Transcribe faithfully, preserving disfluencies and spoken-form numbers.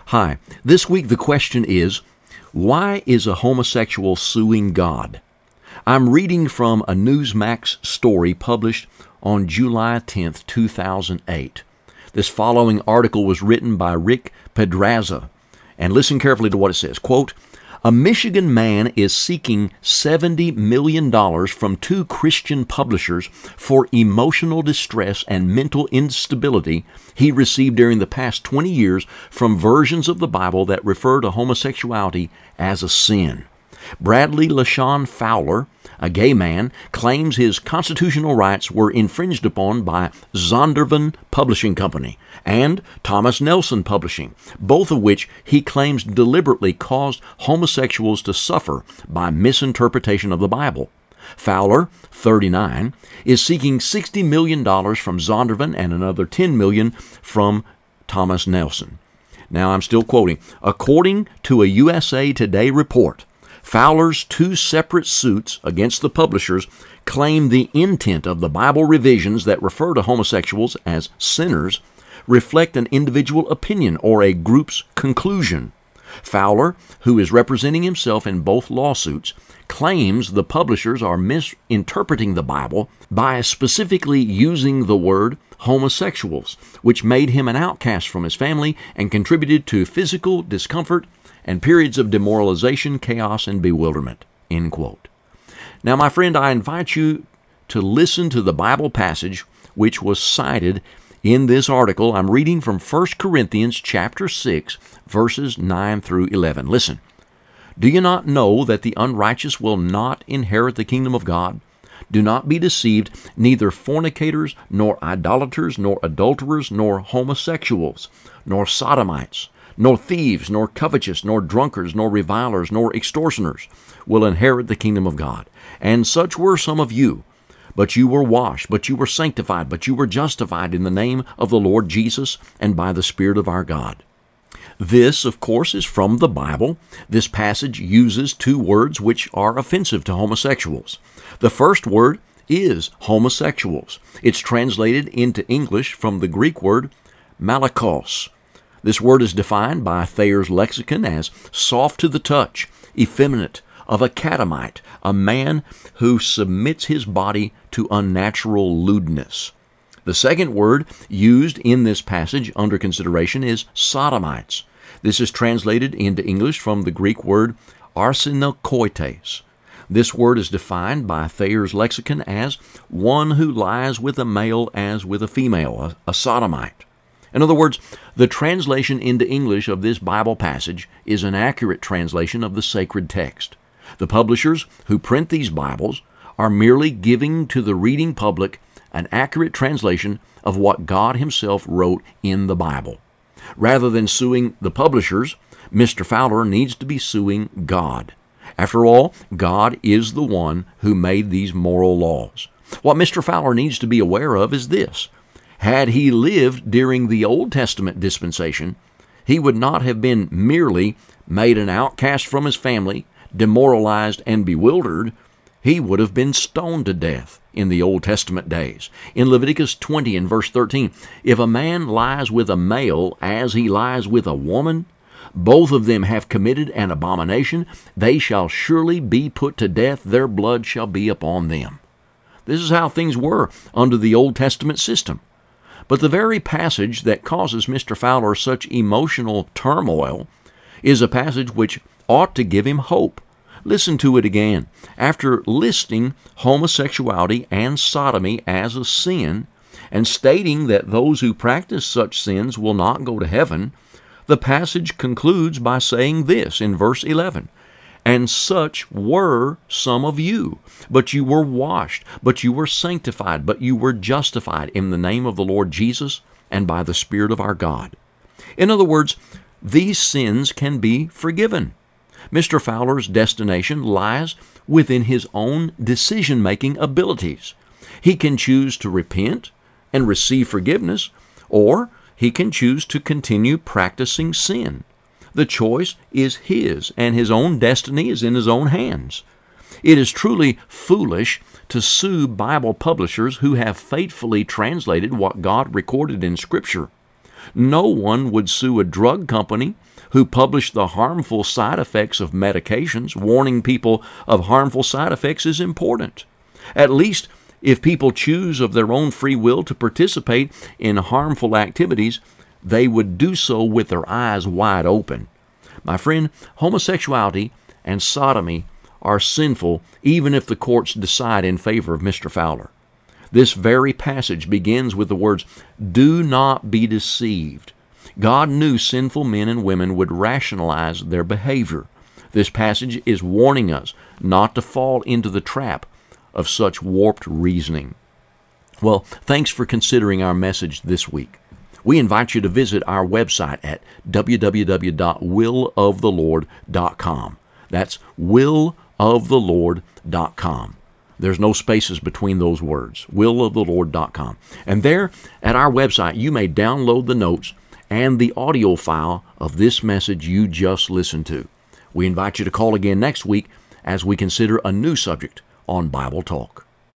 Hi. This week the question is, why is a homosexual suing God? I'm reading from a Newsmax story published on July tenth, two thousand eight. This following article was written by Rick Pedraza, and listen carefully to what it says. Quote, a Michigan man is seeking seventy million dollars from two Christian publishers for emotional distress and mental instability he received during the past twenty years from versions of the Bible that refer to homosexuality as a sin. Bradley LaShawn Fowler, a gay man, claims his constitutional rights were infringed upon by Zondervan Publishing Company and Thomas Nelson Publishing, both of which he claims deliberately caused homosexuals to suffer by misinterpretation of the Bible. Fowler, thirty-nine, is seeking sixty million dollars from Zondervan and another ten million dollars from Thomas Nelson. Now I'm still quoting. According to a U S A Today report, Fowler's two separate suits against the publishers claim the intent of the Bible revisions that refer to homosexuals as sinners reflect an individual opinion or a group's conclusion. Fowler, who is representing himself in both lawsuits, claims the publishers are misinterpreting the Bible by specifically using the word homosexuals, which made him an outcast from his family and contributed to physical discomfort and periods of demoralization, chaos, and bewilderment. End quote. Now, my friend, I invite you to listen to the Bible passage which was cited in this article. I'm reading from First Corinthians chapter six, verses nine through eleven. Listen. Do you not know that the unrighteous will not inherit the kingdom of God? Do not be deceived, neither fornicators, nor idolaters, nor adulterers, nor homosexuals, nor sodomites, nor thieves, nor covetous, nor drunkards, nor revilers, nor extortioners will inherit the kingdom of God. And such were some of you. But you were washed, but you were sanctified, but you were justified in the name of the Lord Jesus and by the Spirit of our God. This, of course, is from the Bible. This passage uses two words which are offensive to homosexuals. The first word is homosexuals. It's translated into English from the Greek word malakos. This word is defined by Thayer's lexicon as soft to the touch, effeminate, of a catamite, a man who submits his body to unnatural lewdness. The second word used in this passage under consideration is sodomites. This is translated into English from the Greek word arsenokoites. This word is defined by Thayer's lexicon as one who lies with a male as with a female, a, a sodomite. In other words, the translation into English of this Bible passage is an accurate translation of the sacred text. The publishers who print these Bibles are merely giving to the reading public an accurate translation of what God Himself wrote in the Bible. Rather than suing the publishers, Mister Fowler needs to be suing God. After all, God is the one who made these moral laws. What Mister Fowler needs to be aware of is this. Had he lived during the Old Testament dispensation, he would not have been merely made an outcast from his family, demoralized and bewildered. He would have been stoned to death in the Old Testament days. In Leviticus twenty and verse thirteen, if a man lies with a male as he lies with a woman, both of them have committed an abomination. They shall surely be put to death. Their blood shall be upon them. This is how things were under the Old Testament system. But the very passage that causes Mister Fowler such emotional turmoil is a passage which ought to give him hope. Listen to it again. After listing homosexuality and sodomy as a sin and stating that those who practice such sins will not go to heaven, the passage concludes by saying this in verse eleven, and such were some of you, but you were washed, but you were sanctified, but you were justified in the name of the Lord Jesus and by the Spirit of our God. In other words, these sins can be forgiven. Mister Fowler's destination lies within his own decision-making abilities. He can choose to repent and receive forgiveness, or he can choose to continue practicing sin. The choice is his, and his own destiny is in his own hands. It is truly foolish to sue Bible publishers who have faithfully translated what God recorded in Scripture. No one would sue a drug company who published the harmful side effects of medications. Warning people of harmful side effects is important. At least if people choose of their own free will to participate in harmful activities, they would do so with their eyes wide open. My friend, homosexuality and sodomy are sinful even if the courts decide in favor of Mister Fowler. This very passage begins with the words, "Do not be deceived." God knew sinful men and women would rationalize their behavior. This passage is warning us not to fall into the trap of such warped reasoning. Well, thanks for considering our message this week. We invite you to visit our website at w w w dot will of the lord dot com. That's will of the lord dot com. There's no spaces between those words, will of the lord dot com. And there at our website, you may download the notes and the audio file of this message you just listened to. We invite you to call again next week as we consider a new subject on Bible Talk.